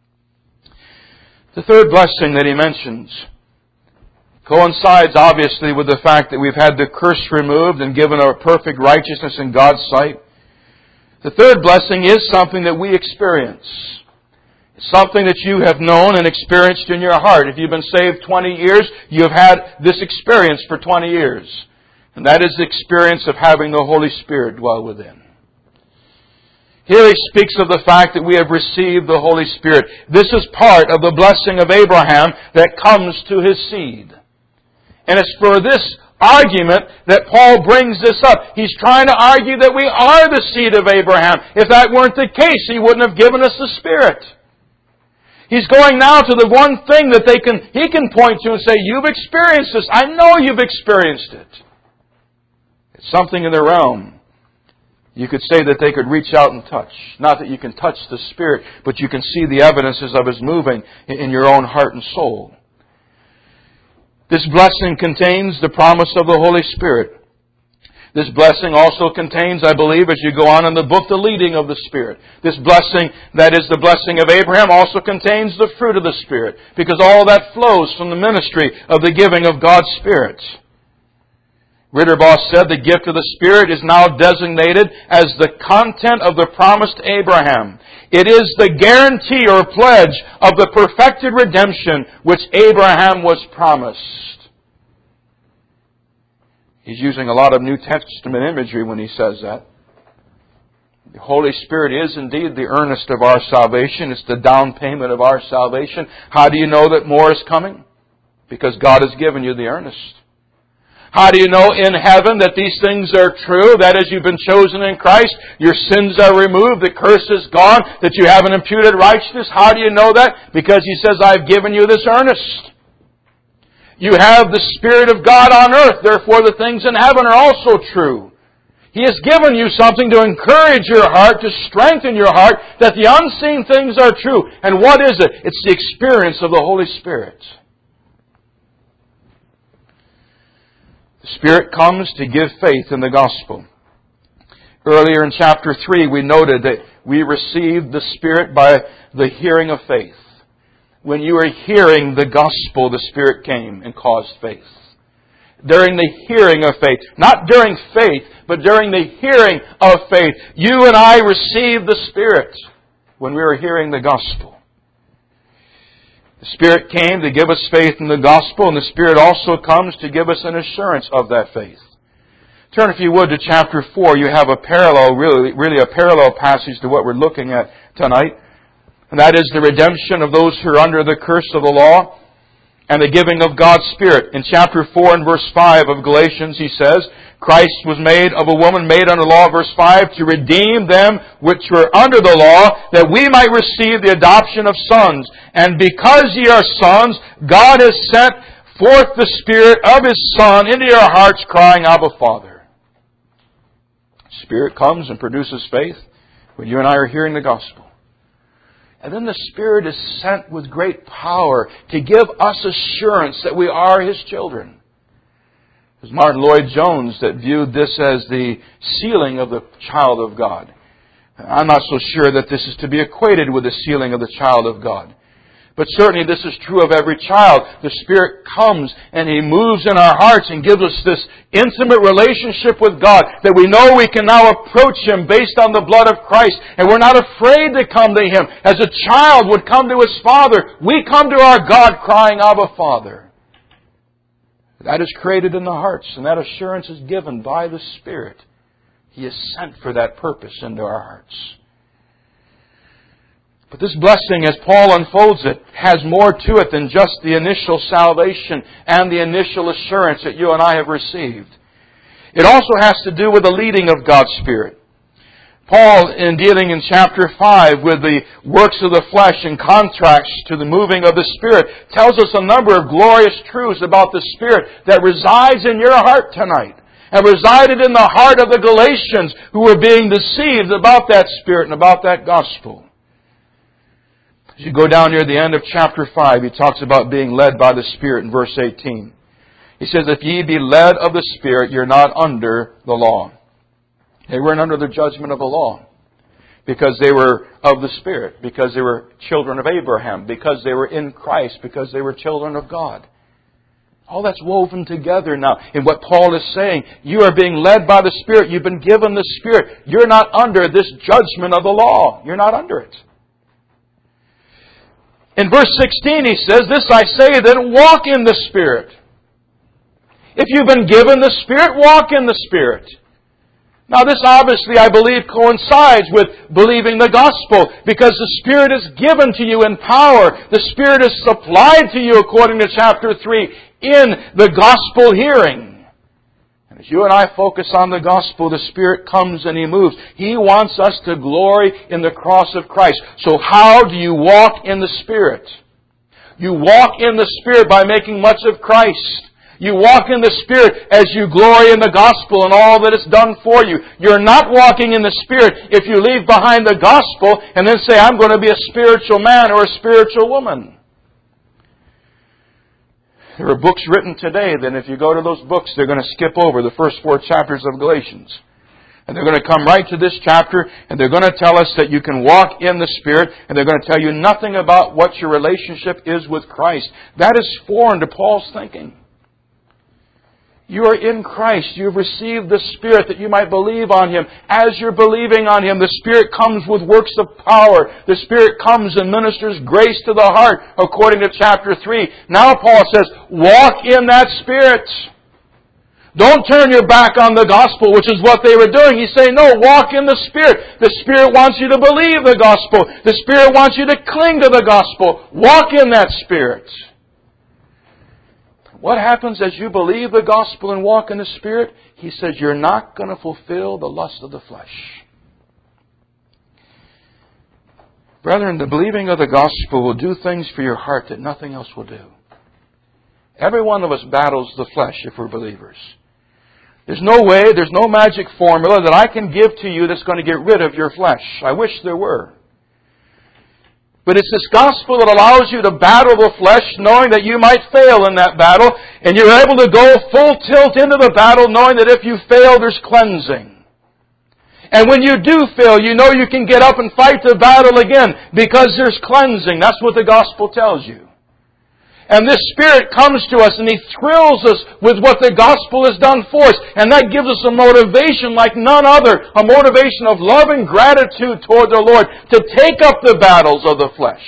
The third blessing that he mentions coincides obviously with the fact that we've had the curse removed and given a perfect righteousness in God's sight. The third blessing is something that we experience. It's something that you have known and experienced in your heart. If you've been saved twenty years, you have had this experience for twenty years. And that is the experience of having the Holy Spirit dwell within. Here he speaks of the fact that we have received the Holy Spirit. This is part of the blessing of Abraham that comes to his seed. And it's for this argument that Paul brings this up. He's trying to argue that we are the seed of Abraham. If that weren't the case, he wouldn't have given us the Spirit. He's going now to the one thing that they can, he can point to and say, you've experienced this. I know you've experienced it. It's something in the realm. You could say that they could reach out and touch. Not that you can touch the Spirit, but you can see the evidences of His moving in your own heart and soul. This blessing contains the promise of the Holy Spirit. This blessing also contains, I believe, as you go on in the book, the leading of the Spirit. This blessing, that is the blessing of Abraham, also contains the fruit of the Spirit, because all that flows from the ministry of the giving of God's Spirit. Ritterboss said the gift of the Spirit is now designated as the content of the promise to Abraham. It is the guarantee or pledge of the perfected redemption which Abraham was promised. He's using a lot of New Testament imagery when he says that. The Holy Spirit is indeed the earnest of our salvation. It's the down payment of our salvation. How do you know that more is coming? Because God has given you the earnest. How do you know in heaven that these things are true? That as you've been chosen in Christ, your sins are removed, the curse is gone, that you have an imputed righteousness. How do you know that? Because He says, I've given you this earnest. You have the Spirit of God on earth, therefore the things in heaven are also true. He has given you something to encourage your heart, to strengthen your heart, that the unseen things are true. And what is it? It's the experience of the Holy Spirit. The Spirit comes to give faith in the gospel. Earlier in chapter three, we noted that we received the Spirit by the hearing of faith. When you were hearing the gospel, the Spirit came and caused faith. During the hearing of faith, not during faith, but during the hearing of faith, you and I received the Spirit when we were hearing the gospel. The Spirit came to give us faith in the gospel, and the Spirit also comes to give us an assurance of that faith. Turn, if you would, to chapter four. You have a parallel, really, really a parallel passage to what we're looking at tonight. And that is the redemption of those who are under the curse of the law and the giving of God's Spirit. In chapter four and verse five of Galatians, he says, Christ was made of a woman made under law, verse five, to redeem them which were under the law, that we might receive the adoption of sons. And because ye are sons, God has sent forth the Spirit of His Son into your hearts, crying, Abba, Father. Spirit comes and produces faith when you and I are hearing the gospel. And then the Spirit is sent with great power to give us assurance that we are His children. It was Martin Lloyd-Jones that viewed this as the sealing of the child of God. I'm not so sure that this is to be equated with the sealing of the child of God. But certainly this is true of every child. The Spirit comes and He moves in our hearts and gives us this intimate relationship with God, that we know we can now approach Him based on the blood of Christ, and we're not afraid to come to Him. As a child would come to his father, we come to our God crying, Abba, Father. That is created in the hearts, and that assurance is given by the Spirit. He is sent for that purpose into our hearts. But this blessing, as Paul unfolds it, has more to it than just the initial salvation and the initial assurance that you and I have received. It also has to do with the leading of God's Spirit. Paul, in dealing in chapter five with the works of the flesh in contrast to the moving of the Spirit, tells us a number of glorious truths about the Spirit that resides in your heart tonight, and resided in the heart of the Galatians who were being deceived about that Spirit and about that gospel. As you go down near the end of chapter five, he talks about being led by the Spirit in verse eighteen. He says, if ye be led of the Spirit, you're not under the law. They weren't under the judgment of the law because they were of the Spirit, because they were children of Abraham, because they were in Christ, because they were children of God. All that's woven together now in what Paul is saying. You are being led by the Spirit. You've been given the Spirit. You're not under this judgment of the law. You're not under it. In verse sixteen he says, this I say, that walk in the Spirit. If you've been given the Spirit, walk in the Spirit. Now this obviously, I believe, coincides with believing the gospel, because the Spirit is given to you in power. The Spirit is supplied to you, according to chapter three, in the gospel hearing. And as you and I focus on the gospel, the Spirit comes and He moves. He wants us to glory in the cross of Christ. So how do you walk in the Spirit? You walk in the Spirit by making much of Christ. You walk in the Spirit as you glory in the gospel and all that it's done for you. You're not walking in the Spirit if you leave behind the gospel and then say, I'm going to be a spiritual man or a spiritual woman. There are books written today that if you go to those books, they're going to skip over the first four chapters of Galatians. And they're going to come right to this chapter, and they're going to tell us that you can walk in the Spirit, and they're going to tell you nothing about what your relationship is with Christ. That is foreign to Paul's thinking. You are in Christ. You've received the Spirit that you might believe on Him. As you're believing on Him, the Spirit comes with works of power. The Spirit comes and ministers grace to the heart, according to chapter three. Now Paul says, walk in that Spirit. Don't turn your back on the gospel, which is what they were doing. He's saying, no, walk in the Spirit. The Spirit wants you to believe the gospel. The Spirit wants you to cling to the gospel. Walk in that Spirit. What happens as you believe the gospel and walk in the Spirit? He says you're not going to fulfill the lust of the flesh. Brethren, the believing of the gospel will do things for your heart that nothing else will do. Every one of us battles the flesh if we're believers. There's no way, there's no magic formula that I can give to you that's going to get rid of your flesh. I wish there were. But it's this gospel that allows you to battle the flesh, knowing that you might fail in that battle, and you're able to go full tilt into the battle, knowing that if you fail, there's cleansing. And when you do fail, you know you can get up and fight the battle again, because there's cleansing. That's what the gospel tells you. And this Spirit comes to us and He thrills us with what the gospel has done for us. And that gives us a motivation like none other. A motivation of love and gratitude toward the Lord to take up the battles of the flesh.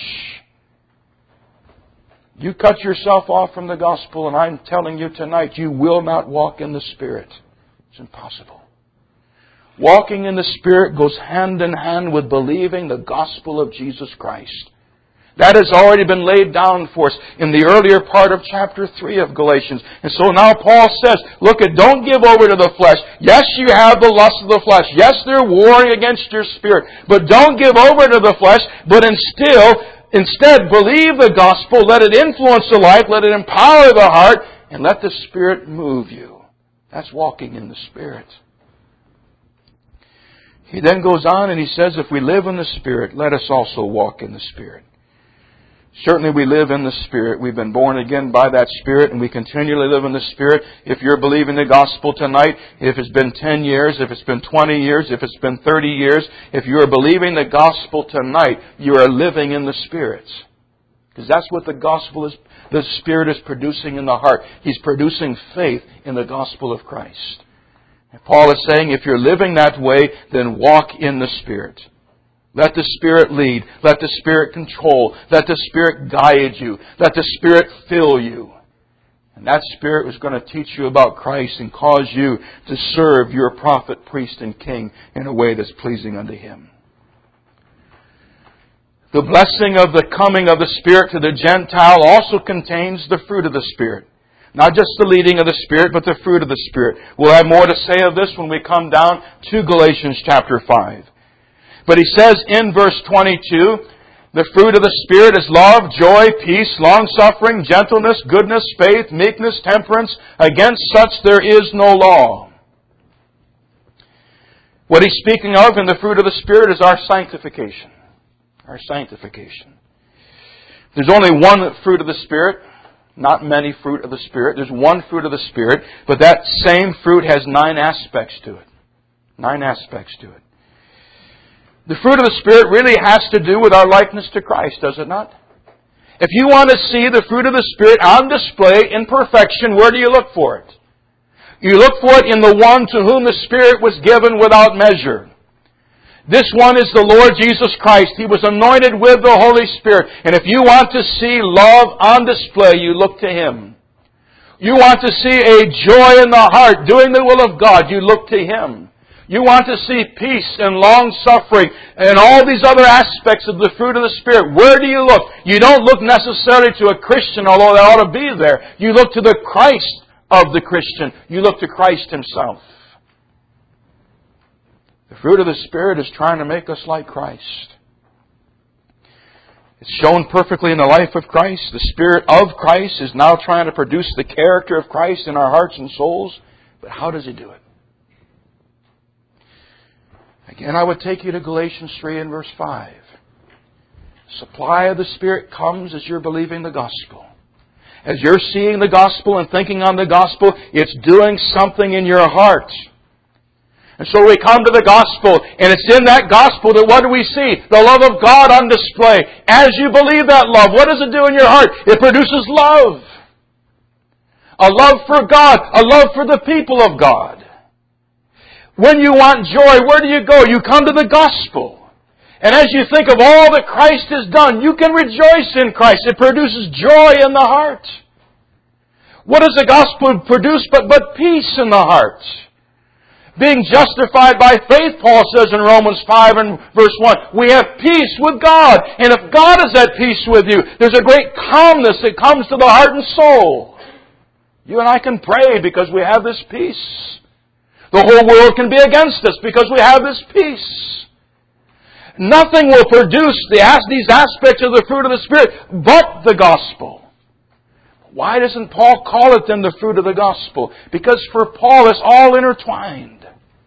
You cut yourself off from the gospel, and I'm telling you tonight, you will not walk in the Spirit. It's impossible. Walking in the Spirit goes hand in hand with believing the gospel of Jesus Christ. That has already been laid down for us in the earlier part of chapter three of Galatians. And so now Paul says, look, at don't give over to the flesh. Yes, you have the lust of the flesh. Yes, they're warring against your spirit. But don't give over to the flesh, but instead, instead believe the gospel. Let it influence the life. Let it empower the heart. And let the Spirit move you. That's walking in the Spirit. He then goes on and he says, if we live in the Spirit, let us also walk in the Spirit. Certainly we live in the Spirit. We've been born again by that Spirit, and we continually live in the Spirit. If you're believing the gospel tonight, if it's been ten years, if it's been twenty years, if it's been thirty years, if you are believing the gospel tonight, you are living in the Spirit. Because that's what the gospel is, the Spirit is producing in the heart. He's producing faith in the gospel of Christ. And Paul is saying, if you're living that way, then walk in the Spirit. Let the Spirit lead. Let the Spirit control. Let the Spirit guide you. Let the Spirit fill you. And that Spirit was going to teach you about Christ and cause you to serve your prophet, priest, and king in a way that's pleasing unto Him. The blessing of the coming of the Spirit to the Gentile also contains the fruit of the Spirit. Not just the leading of the Spirit, but the fruit of the Spirit. We'll have more to say of this when we come down to Galatians chapter five. But he says in verse twenty-two, the fruit of the Spirit is love, joy, peace, long-suffering, gentleness, goodness, faith, meekness, temperance. Against such there is no law. What he's speaking of in the fruit of the Spirit is our sanctification. Our sanctification. There's only one fruit of the Spirit, not many fruit of the Spirit. There's one fruit of the Spirit, but that same fruit has nine aspects to it. Nine aspects to it. The fruit of the Spirit really has to do with our likeness to Christ, does it not? If you want to see the fruit of the Spirit on display in perfection, where do you look for it? You look for it in the one to whom the Spirit was given without measure. This one is the Lord Jesus Christ. He was anointed with the Holy Spirit. And if you want to see love on display, you look to Him. You want to see a joy in the heart, doing the will of God, you look to Him. You want to see peace and long-suffering and all these other aspects of the fruit of the Spirit. Where do you look? You don't look necessarily to a Christian, although that ought to be there. You look to the Christ of the Christian. You look to Christ Himself. The fruit of the Spirit is trying to make us like Christ. It's shown perfectly in the life of Christ. The Spirit of Christ is now trying to produce the character of Christ in our hearts and souls. But how does He do it? Again, I would take you to Galatians three and verse five. Supply of the Spirit comes as you're believing the gospel. As you're seeing the gospel and thinking on the gospel, it's doing something in your heart. And so we come to the gospel, and it's in that gospel that what do we see? The love of God on display. As you believe that love, what does it do in your heart? It produces love. A love for God, a love for the people of God. When you want joy, where do you go? You come to the gospel. And as you think of all that Christ has done, you can rejoice in Christ. It produces joy in the heart. What does the gospel produce but, but peace in the heart? Being justified by faith, Paul says in Romans five and verse one, we have peace with God. And if God is at peace with you, there's a great calmness that comes to the heart and soul. You and I can pray because we have this peace. The whole world can be against us because we have this peace. Nothing will produce the, these aspects of the fruit of the Spirit but the gospel. Why doesn't Paul call it then the fruit of the gospel? Because for Paul it's all intertwined.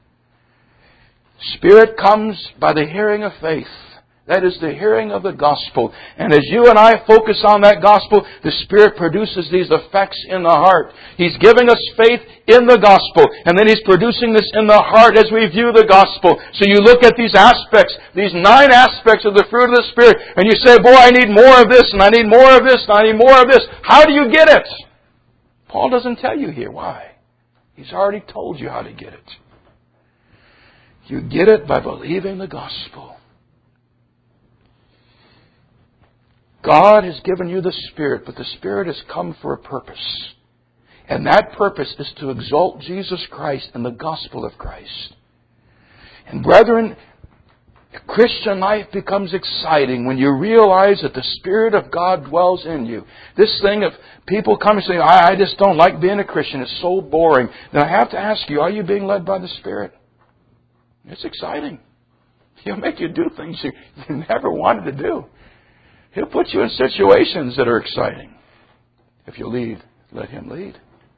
Spirit comes by the hearing of faith. That is the hearing of the gospel. And as you and I focus on that gospel, the Spirit produces these effects in the heart. He's giving us faith in the gospel. And then He's producing this in the heart as we view the gospel. So you look at these aspects, these nine aspects of the fruit of the Spirit, and you say, boy, I need more of this, and I need more of this, and I need more of this. How do you get it? Paul doesn't tell you here. Why? He's already told you how to get it. You get it by believing the gospel. God has given you the Spirit, but the Spirit has come for a purpose. And that purpose is to exalt Jesus Christ and the gospel of Christ. And brethren, Christian life becomes exciting when you realize that the Spirit of God dwells in you. This thing of people come and say, I, I just don't like being a Christian. It's so boring. Then I have to ask you, are you being led by the Spirit? It's exciting. He'll make you do things you, you never wanted to do. He'll put you in situations that are exciting. If you lead, let Him lead.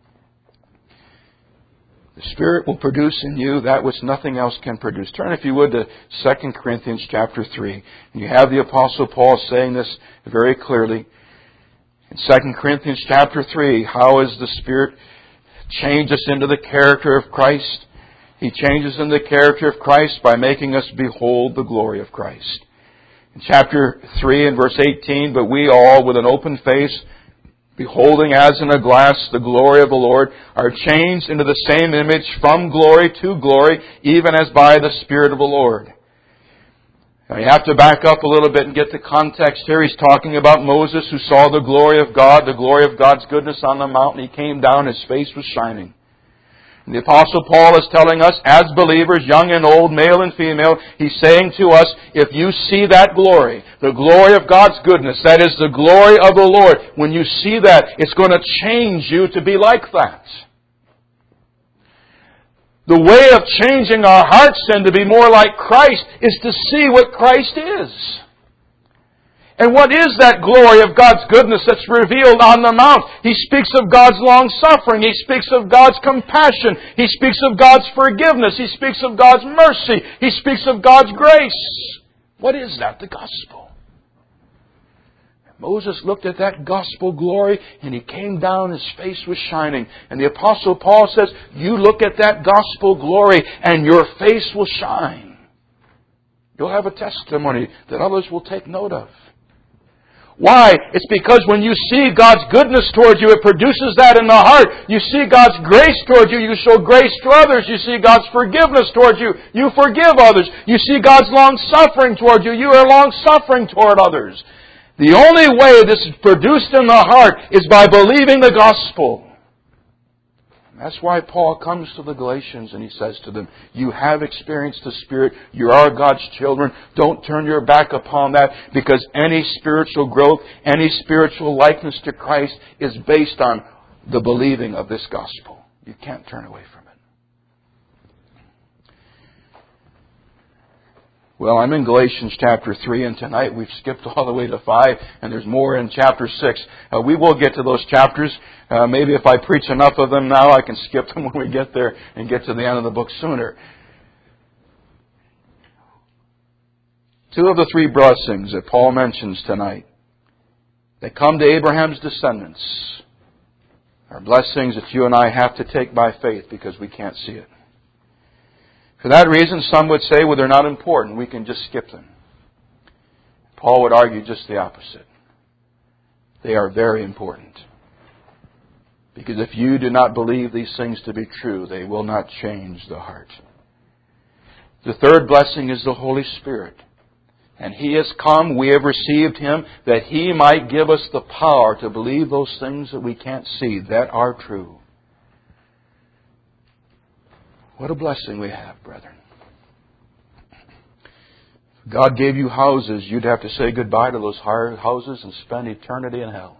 The Spirit will produce in you that which nothing else can produce. Turn, if you would, to Second Corinthians chapter three. You have the Apostle Paul saying this very clearly. In Second Corinthians chapter three, how does the Spirit change us into the character of Christ? He changes in the character of Christ by making us behold the glory of Christ. In chapter three and verse eighteen, but we all with an open face, beholding as in a glass the glory of the Lord, are changed into the same image from glory to glory, even as by the Spirit of the Lord. Now you have to back up a little bit and get the context here. He's talking about Moses who saw the glory of God, the glory of God's goodness on the mountain. He came down, his face was shining. And the Apostle Paul is telling us, as believers, young and old, male and female, he's saying to us, if you see that glory, the glory of God's goodness, that is the glory of the Lord, when you see that, it's going to change you to be like that. The way of changing our hearts then to be more like Christ is to see what Christ is. And what is that glory of God's goodness that's revealed on the mount? He speaks of God's long-suffering. He speaks of God's compassion. He speaks of God's forgiveness. He speaks of God's mercy. He speaks of God's grace. What is that? The gospel. Moses looked at that gospel glory and he came down, his face was shining. And the Apostle Paul says, you look at that gospel glory and your face will shine. You'll have a testimony that others will take note of. Why? It's because when you see God's goodness towards you, it produces that in the heart. You see God's grace towards you, you show grace to others. You see God's forgiveness towards you, you forgive others. You see God's long-suffering towards you, you are long-suffering toward others. The only way this is produced in the heart is by believing the gospel. That's why Paul comes to the Galatians and he says to them, you have experienced the Spirit. You are God's children. Don't turn your back upon that, because any spiritual growth, any spiritual likeness to Christ is based on the believing of this gospel. You can't turn away from it. Well, I'm in Galatians chapter three, and tonight we've skipped all the way to five, and there's more in chapter six. Uh, we will get to those chapters. Uh, maybe if I preach enough of them now, I can skip them when we get there and get to the end of the book sooner. Two of the three blessings that Paul mentions tonight that come to Abraham's descendants are blessings that you and I have to take by faith because we can't see it. For that reason, some would say, well, they're not important. We can just skip them. Paul would argue just the opposite. They are very important. Because if you do not believe these things to be true, they will not change the heart. The third blessing is the Holy Spirit. And He has come, we have received Him, that He might give us the power to believe those things that we can't see, that are true. What a blessing we have, brethren. If God gave you houses, you'd have to say goodbye to those houses and spend eternity in hell.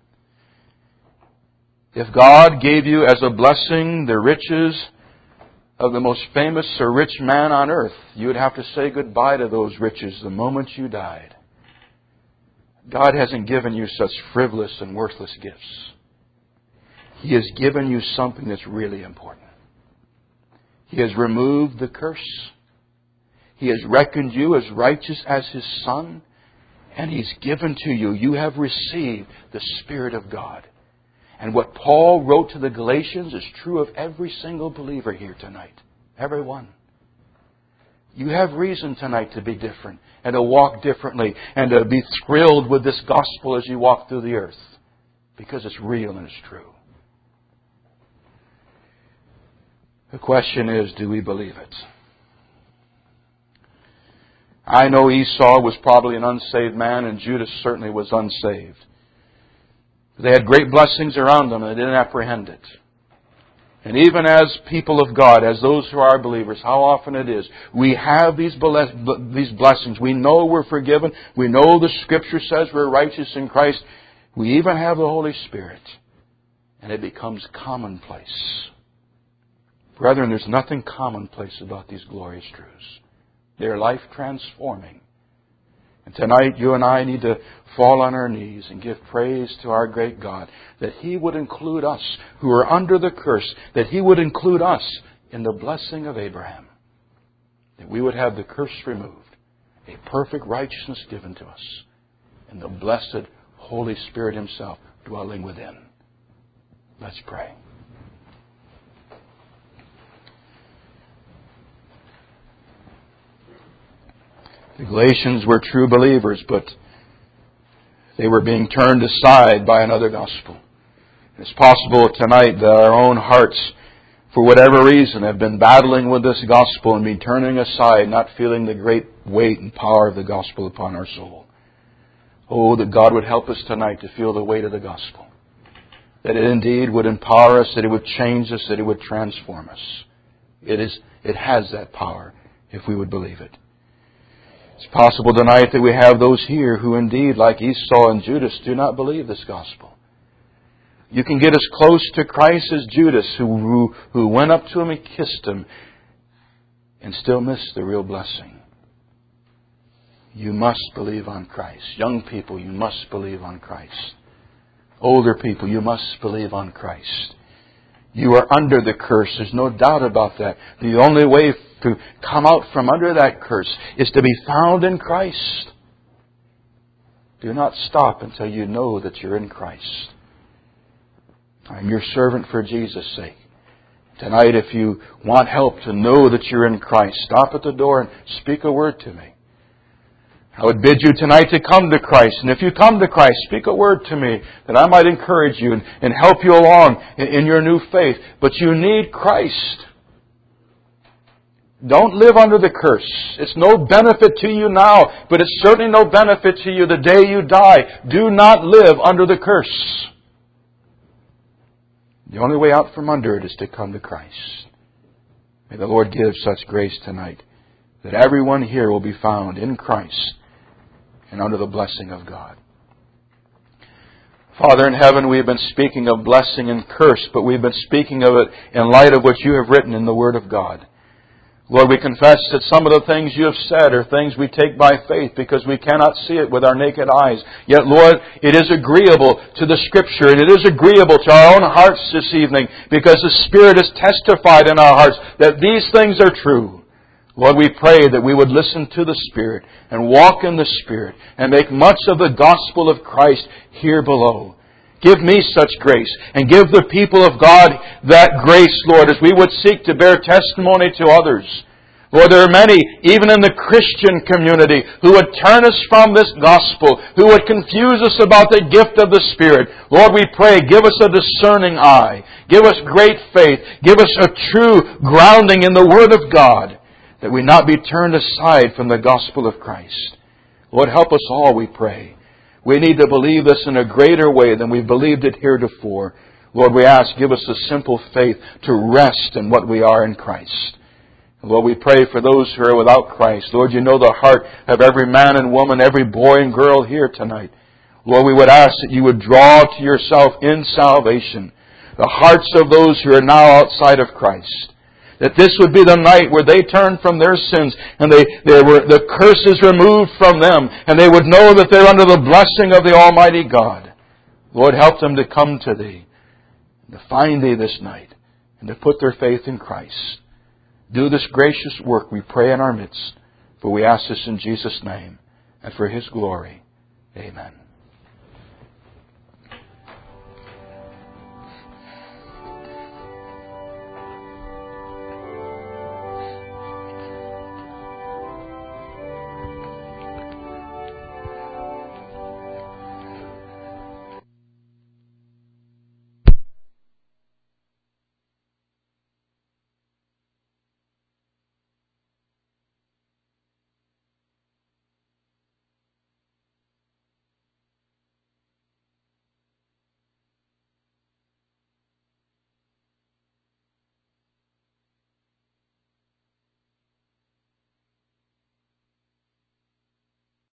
If God gave you as a blessing the riches of the most famous or rich man on earth, you would have to say goodbye to those riches the moment you died. God hasn't given you such frivolous and worthless gifts. He has given you something that's really important. He has removed the curse. He has reckoned you as righteous as His Son. And He's given to you, you have received the Spirit of God. And what Paul wrote to the Galatians is true of every single believer here tonight. Every one. You have reason tonight to be different and to walk differently and to be thrilled with this gospel as you walk through the earth. Because it's real and it's true. The question is, do we believe it? I know Esau was probably an unsaved man, and Judas certainly was unsaved. They had great blessings around them, and they didn't apprehend it. And even as people of God, as those who are believers, how often it is, we have these these blessings. We know we're forgiven. We know the Scripture says we're righteous in Christ. We even have the Holy Spirit. And it becomes commonplace. Brethren, there's nothing commonplace about these glorious truths. They're life-transforming. And tonight, you and I need to fall on our knees and give praise to our great God that He would include us who are under the curse, that He would include us in the blessing of Abraham, that we would have the curse removed, a perfect righteousness given to us, and the blessed Holy Spirit Himself dwelling within. Let's pray. The Galatians were true believers, but they were being turned aside by another gospel. It's possible tonight that our own hearts, for whatever reason, have been battling with this gospel and been turning aside, not feeling the great weight and power of the gospel upon our soul. Oh, that God would help us tonight to feel the weight of the gospel. That it indeed would empower us, that it would change us, that it would transform us. It is, it has that power if we would believe it. It's possible tonight that we have those here who indeed, like Esau and Judas, do not believe this gospel. You can get as close to Christ as Judas, who, who, who went up to Him and kissed Him, and still miss the real blessing. You must believe on Christ. Young people, you must believe on Christ. Older people, you must believe on Christ. You are under the curse. There's no doubt about that. The only way to come out from under that curse is to be found in Christ. Do not stop until you know that you're in Christ. I'm your servant for Jesus' sake. Tonight, if you want help to know that you're in Christ, stop at the door and speak a word to me. I would bid you tonight to come to Christ. And if you come to Christ, speak a word to me that I might encourage you and, and help you along in, in your new faith. But you need Christ. Don't live under the curse. It's no benefit to you now, but it's certainly no benefit to you the day you die. Do not live under the curse. The only way out from under it is to come to Christ. May the Lord give such grace tonight that everyone here will be found in Christ and under the blessing of God. Father in heaven, we have been speaking of blessing and curse, but we've been speaking of it in light of what you have written in the Word of God. Lord, we confess that some of the things you have said are things we take by faith because we cannot see it with our naked eyes. Yet, Lord, it is agreeable to the Scripture and it is agreeable to our own hearts this evening because the Spirit has testified in our hearts that these things are true. Lord, we pray that we would listen to the Spirit and walk in the Spirit and make much of the gospel of Christ here below. Give me such grace and give the people of God that grace, Lord, as we would seek to bear testimony to others. Lord, there are many, even in the Christian community, who would turn us from this gospel, who would confuse us about the gift of the Spirit. Lord, we pray, give us a discerning eye. Give us great faith. Give us a true grounding in the Word of God, that we not be turned aside from the gospel of Christ. Lord, help us all, we pray. We need to believe this in a greater way than we've believed it heretofore. Lord, we ask, give us a simple faith to rest in what we are in Christ. Lord, we pray for those who are without Christ. Lord, you know the heart of every man and woman, every boy and girl here tonight. Lord, we would ask that you would draw to yourself in salvation the hearts of those who are now outside of Christ. That this would be the night where they turn from their sins and they, they were, the curses removed from them and they would know that they're under the blessing of the Almighty God. Lord, help them to come to Thee, to find Thee this night and to put their faith in Christ. Do this gracious work, we pray, in our midst. For we ask this in Jesus' name and for His glory. Amen.